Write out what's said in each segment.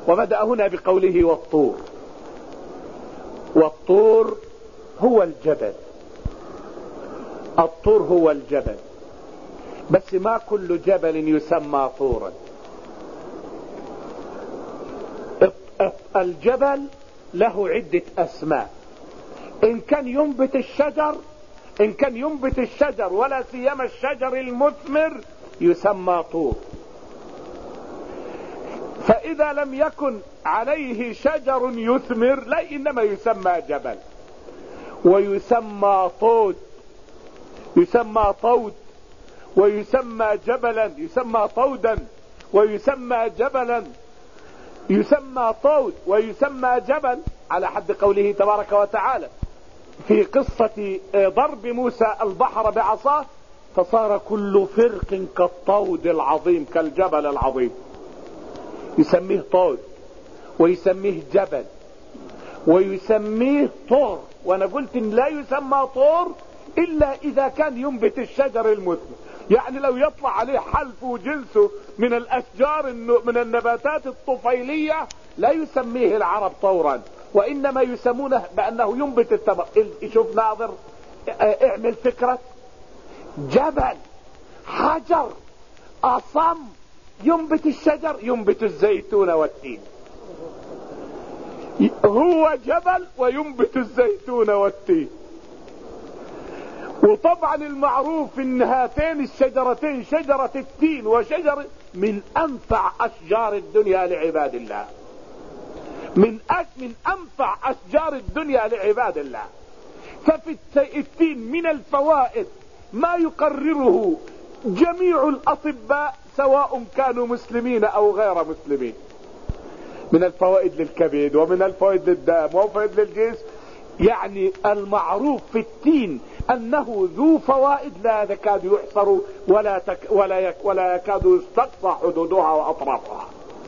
وبدأ هنا بقوله والطور. والطور هو الجبل، الطور هو الجبل، بس ما كل جبل يسمى طورا. الجبل له عدة أسماء. إن كان ينبت الشجر ولا سيما الشجر المثمر يسمى طور. فإذا لم يكن عليه شجر يثمر لا إنما يسمى جبل. ويسمى طود، يسمى طود، ويسمى جبلا، يسمى طودا، ويسمى جبلا، يسمى طود ويسمى جبل، على حد قوله تبارك وتعالى في قصة ضرب موسى البحر بعصاه فصار كل فرق كالطود العظيم كالجبل العظيم. يسميه طود ويسميه جبل ويسميه طور. وانا قلت ان لا يسمى طور الا اذا كان ينبت الشجر المثمر، يعني لو يطلع عليه حلف وجنسه من الاشجار من النباتات الطفيلية لا يسميه العرب طورا، وانما يسمونه بانه ينبت الثمر. شوف ناظر، اعمل فكرة جبل حجر اصم ينبت الشجر، ينبت الزيتون والتين. هو جبل وينبت الزيتون والتين. وطبعا المعروف ان هاتين الشجرتين شجرة التين وشجرة من انفع اشجار الدنيا لعباد الله، من انفع اشجار الدنيا لعباد الله. ففي التين من الفوائد ما يقرره جميع الاطباء سواء كانوا مسلمين او غير مسلمين، من الفوائد للكبد ومن الفوائد للدم وفوائد للجسم. يعني المعروف في التين انه ذو فوائد لا يكاد يحصر ولا يكاد يستقصى حدودها واطرافها.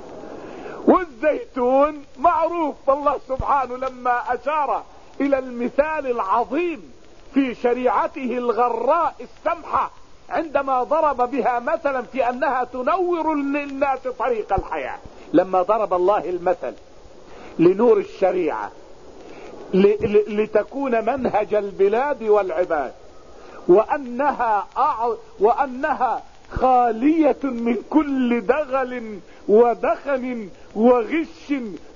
والزيتون معروف، الله سبحانه لما اشار الى المثال العظيم في شريعته الغراء السمحة عندما ضرب بها مثلا في انها تنور للناس طريق الحياة، لما ضرب الله المثل لنور الشريعة لتكون منهج البلاد والعباد، وأنها خالية من كل دغل ودخن وغش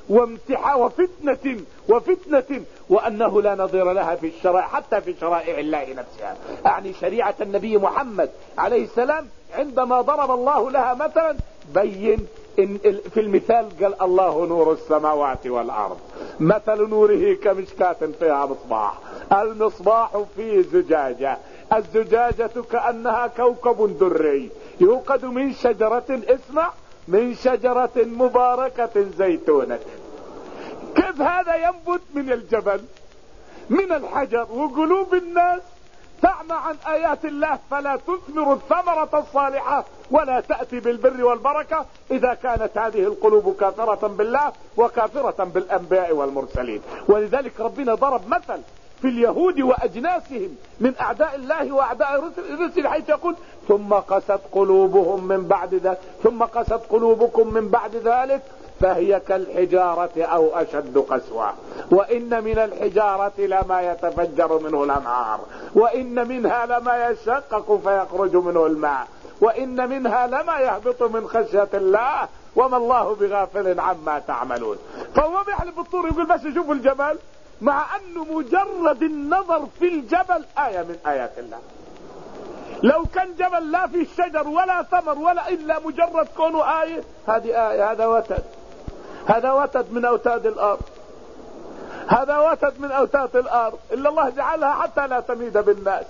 وفتنة، وأنه لا نظير لها في الشرائع حتى في شرائع الله نفسها. يعني شريعة النبي محمد عليه السلام عندما ضرب الله لها مثلا بين إن في المثال قال الله نور السماوات والأرض مثل نوره كمشكاة فيها مصباح، المصباح في زجاجة، الزجاجة كأنها كوكب دري يوقد من شجرة، اسمع، من شجرة مباركة زيتونة. كيف هذا ينبت من الجبل من الحجر؟ وقلوب الناس تعمى عن آيات الله فلا تثمر الثمرة الصالحة ولا تأتي بالبر والبركة إذا كانت هذه القلوب كافرة بالله وكافرة بالأنبياء والمرسلين. ولذلك ربنا ضرب مثل في اليهود وأجناسهم من أعداء الله وأعداء الرسل حيث يقول ثم قست قلوبهم من بعد ذلك، ثم قست قلوبكم من بعد ذلك فهي كالحجارة أو أشد قسوة، وإن من الحجارة لما يتفجر منه الأنهار، وإن منها لما يشقق فيخرج منه الماء، وإن منها لما يهبط من خشية الله وما الله بغافل عما تعملون. فهو بيحلف بالطور يقول بس شوفوا الجبل، مع أنه مجرد النظر في الجبل آية من آيات الله. لو كان جبل لا في الشجر ولا ثمر ولا إلا مجرد كونه آية، هذه آية، هذا وتد من أوتاد الأرض، هذا وتد من أوتاد الأرض إلا الله جعلها حتى لا تميد بالناس.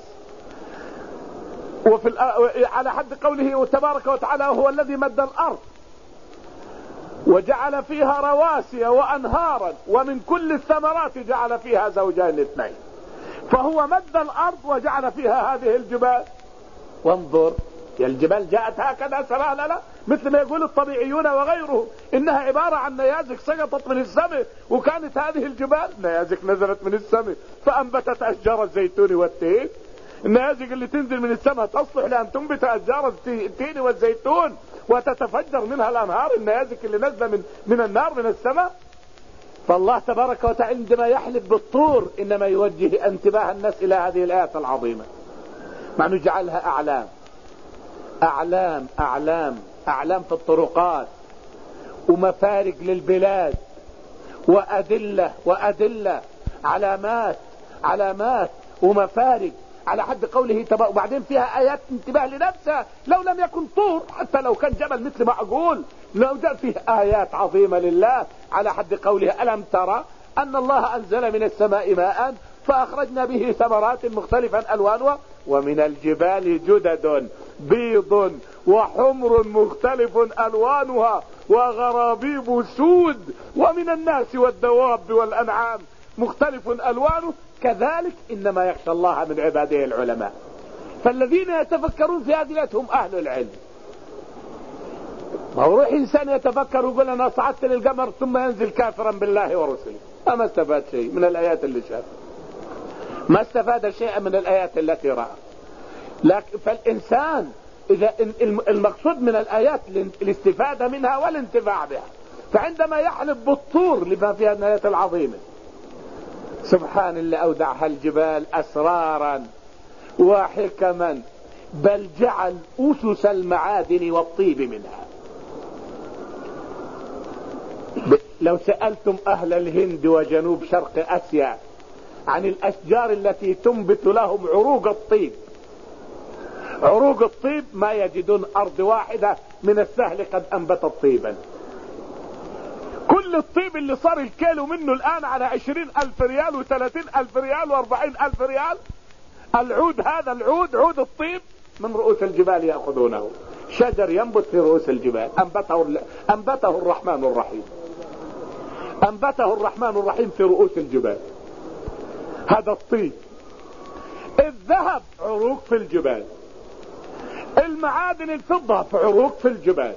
على حد قوله تبارك وتعالى هو الذي مد الأرض وجعل فيها رواسي وأنهارا ومن كل الثمرات جعل فيها زوجين اثنين. فهو مد الأرض وجعل فيها هذه الجبال. وانظر يا الجبال جاءت هكذا سلالة مثل ما يقول الطبيعيون وغيرهم إنها عبارة عن نيازك سقطت من السماء، وكانت هذه الجبال نيازك نزلت من السماء فأنبتت أشجار الزيتون والتين. النيازك اللي تنزل من السماء تصلح لأن تنبت أشجار التين والزيتون وتتفجر منها الانهار، النيازك اللي نازله من النار من السماء. فالله تبارك وتعالى عندما يحلف بالطور انما يوجه انتباه الناس الى هذه الايات العظيمه، مع انه جعلها اعلام اعلام اعلام اعلام في الطرقات ومفارق للبلاد وادله علامات ومفارق على حد قوله تبارك. وبعدين فيها ايات انتباه لنفسها، لو لم يكن طور حتى لو كان جبل مثل ما اقول، لو جاء فيه ايات عظيمة لله على حد قوله ألم ترى ان الله انزل من السماء ماء فاخرجنا به ثمرات مختلفا الوانها ومن الجبال جدد بيض وحمر مختلف الوانها وغرابيب سود ومن الناس والدواب والانعام مختلف الوانه كذلك انما يخشى الله من عباده العلماء. فالذين يتفكرون في هذه الآيات هم اهل العلم. ما هو روح انسان يتفكر ويقول انا صعدت للقمر ثم ينزل كافرا بالله ورسله، ما استفاد شيء من الايات اللي شاف، ما استفاد شيئا من الايات التي رأى. لكن فالانسان اذا المقصود من الايات الاستفادة منها والانتفاع بها، فعندما يحلف بالطور لما فيها من الايات العظيمة، سبحان اللي اودعها الجبال اسرارا وحكما بل جعل اسس المعادن والطيب منها. لو سألتم اهل الهند وجنوب شرق اسيا عن الاشجار التي تنبت لهم عروق الطيب ما يجدون ارض واحدة من السهل قد انبتت طيبا. كل الطيب اللي صار الكيلو منه الان على 20,000 ريال و30,000 ريال و40,000 ريال، عود الطيب من رؤوس الجبال يأخذونه، شجر ينبت في رؤوس الجبال انبته الرحمن الرحيم في رؤوس الجبال. هذا الطيب. الذهب عروق في الجبال، المعادن الفضة في عروق في الجبال،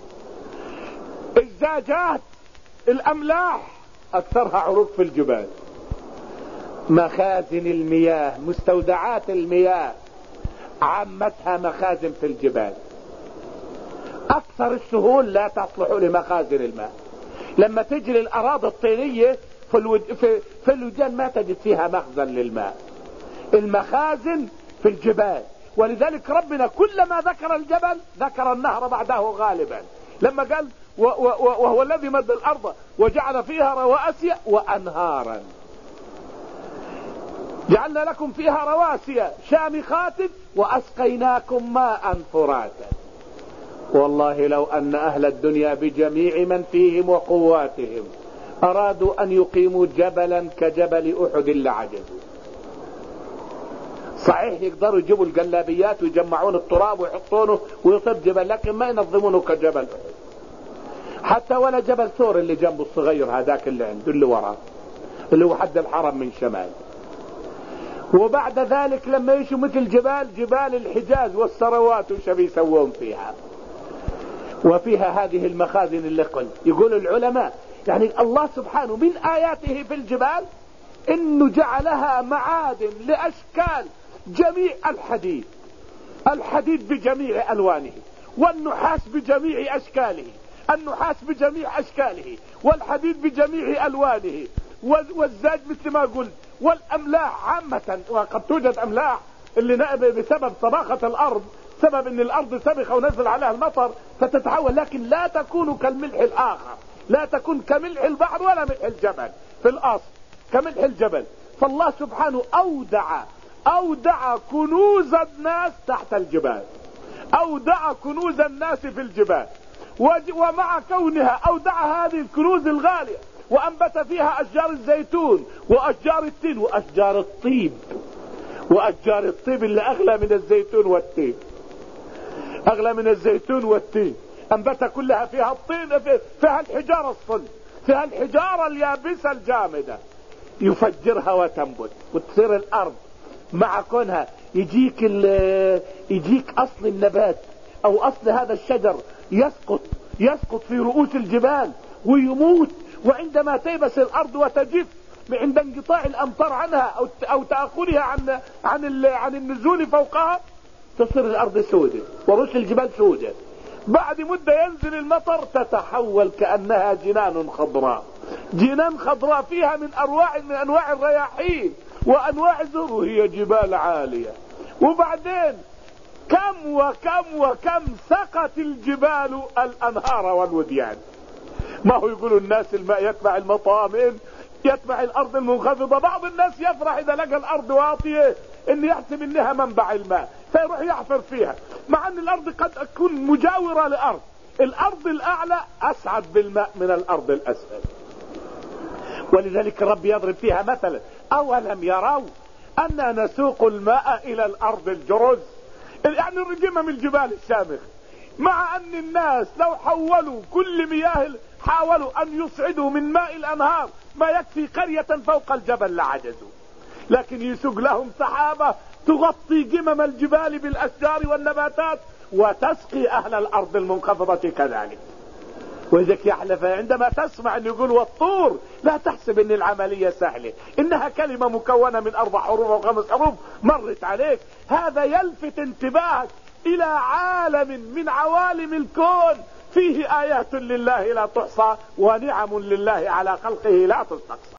الزاجات الاملاح اكثرها عروق في الجبال، مخازن المياه مستودعات المياه عامتها مخازن في الجبال. اكثر السهول لا تصلح لمخازن الماء. لما تجري الاراضي الطينية في الوديان ما تجد فيها مخزن للماء، المخازن في الجبال. ولذلك ربنا كلما ذكر الجبل ذكر النهر بعده غالبا، لما قال وهو الذي مد الارض وجعل فيها رواسي وانهارا، جعلنا لكم فيها رواسي شامخات واسقيناكم ماء فراتا. والله لو ان اهل الدنيا بجميع من فيهم وقواتهم ارادوا ان يقيموا جبلا كجبل احد لعجزوا. صحيح يقدروا يجيبوا الجلابيات ويجمعون التراب ويحطونه ويصير جبل، لكن ما ينظمونه كجبل احد. حتى ولا جبل ثور اللي جنبه الصغير هذاك اللي عنده اللي وراه اللي هو حد الحرم من شمال. وبعد ذلك لما يشوا مثل جبال الحجاز والسروات وش بيسوون فيها، وفيها هذه المخازن اللي قلت. يقول العلماء يعني الله سبحانه من آياته في الجبال انه جعلها معادن لاشكال جميع الحديد بجميع الوانه، والنحاس بجميع اشكاله، والحديد بجميع الوانه، والزاج مثل ما قلت، والاملاح عامة. وقد توجد املاح اللي بسبب طباخة الارض، سبب ان الارض سبخة ونزل عليها المطر فتتحول، لكن لا تكون كالملح الاخر، لا تكون كملح البحر ولا ملح الجبل في الاصل، كملح الجبل. فالله سبحانه اودع كنوز الناس تحت الجبال، اودع كنوز الناس في الجبال، ومع كونها اودع هذه الكنوز الغالية وانبت فيها اشجار الزيتون واشجار التين واشجار الطيب اللي اغلى من الزيتون والتين، انبت كلها فيها الطين، فيها الحجارة الصلب، فيها الحجارة اليابسة الجامدة، يفجرها وتنبت وتصير الارض مع كونها يجيك اصل النبات او اصل هذا الشجر يسقط في رؤوس الجبال ويموت، وعندما تيبس الارض وتجف عند انقطاع الامطار عنها او تأخرها عن النزول فوقها تصير الارض سودة ورؤوس الجبال سودة. بعد مدة ينزل المطر تتحول كأنها جنان خضراء، جنان خضراء فيها من أنواع الرياحين وأنواع الزهور، وهي جبال عالية. وبعدين كم سقت الجبال الأنهار والوديان. ما هو يقولوا الناس الماء يتبع المطامن، يتبع الأرض المنخفضة. بعض الناس يفرح إذا لقى الأرض واطية إن يحسب إنها منبع الماء فيروح يحفر فيها، مع أن الأرض قد تكون مجاورة لأرض. الأرض الأعلى أسعد بالماء من الأرض الأسفل. ولذلك الرب يضرب فيها مثلا: أولم يروا أننا نسوق الماء إلى الأرض الجرز، يعني الرجمة من الجبال الشامخ. مع أن الناس لو حولوا كل مياه، حاولوا أن يصعدوا من ماء الأنهار ما يكفي قرية فوق الجبل لعجزوا، لكن يسوق لهم سحابة تغطي قمم الجبال بالأشجار والنباتات وتسقي أهل الأرض المنخفضة كذلك. ولذلك يحلف عندما تسمع أن يقول والطور لا تحسب أن العملية سهلة، إنها كلمة مكونة من 4 حروف أو 5 حروف مرت عليك. هذا يلفت انتباهك إلى عالم من عوالم الكون فيه آيات لله لا تحصى ونعم لله على خلقه لا تستقصى.